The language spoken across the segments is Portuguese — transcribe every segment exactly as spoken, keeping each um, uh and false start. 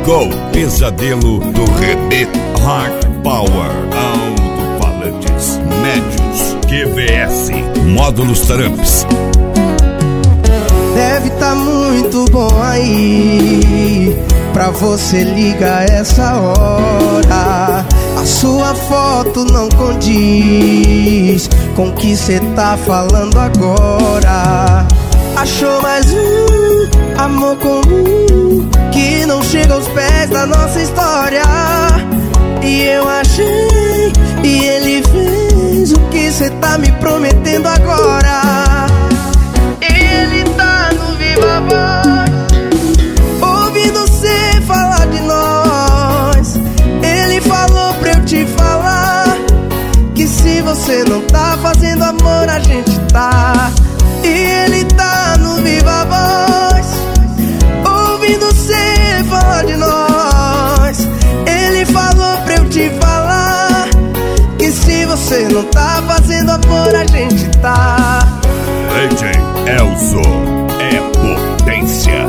Chegou o pesadelo do Rebê. Hard Power, alto-falantes, médios, Q V S, módulos Tramps. Deve tá muito bom aí, pra você ligar essa hora. A sua foto não condiz com o que cê tá falando agora. Achou mais um amor comum que não chega aos pés da nossa história. E eu achei, e ele fez o que cê tá me prometendo agora. Ele tá no Viva Voz, ouvindo cê falar de nós. Ele falou pra eu te falar que se você não tá fazendo amor, a gente tá. E ele tá no Viva Voz, ouvindo cê falar de nós. Ele falou pra eu te falar que se você não tá fazendo amor, a gente tá. D J Elzo é potência.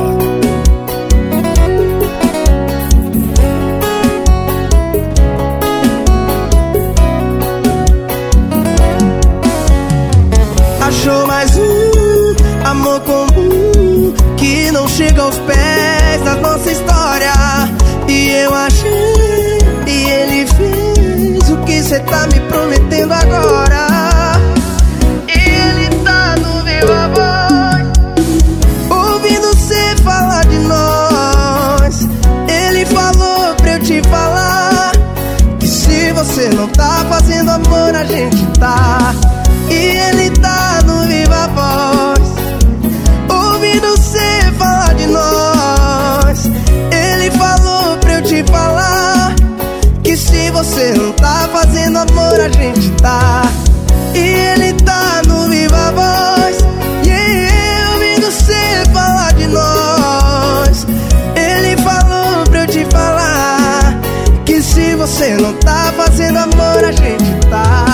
Achou mais um amor comum que não chega aos pés da nossa história. E eu achei, e ele fez o que cê tá me prometendo agora. E ele tá no Viva Voz, ouvindo cê falar de nós. Ele falou pra eu te falar que se você não tá fazendo amor, a gente tá. E ele tá no Viva Voz, ouvindo cê falar de nós. Ele falou pra eu te falar que se você não tá fazendo amor, a gente tá. E ele tá no Viva Voz, yeah, ouvindo cê falar de nós. Ele falou pra eu te falar que se você não tá fazendo amor, a gente tá.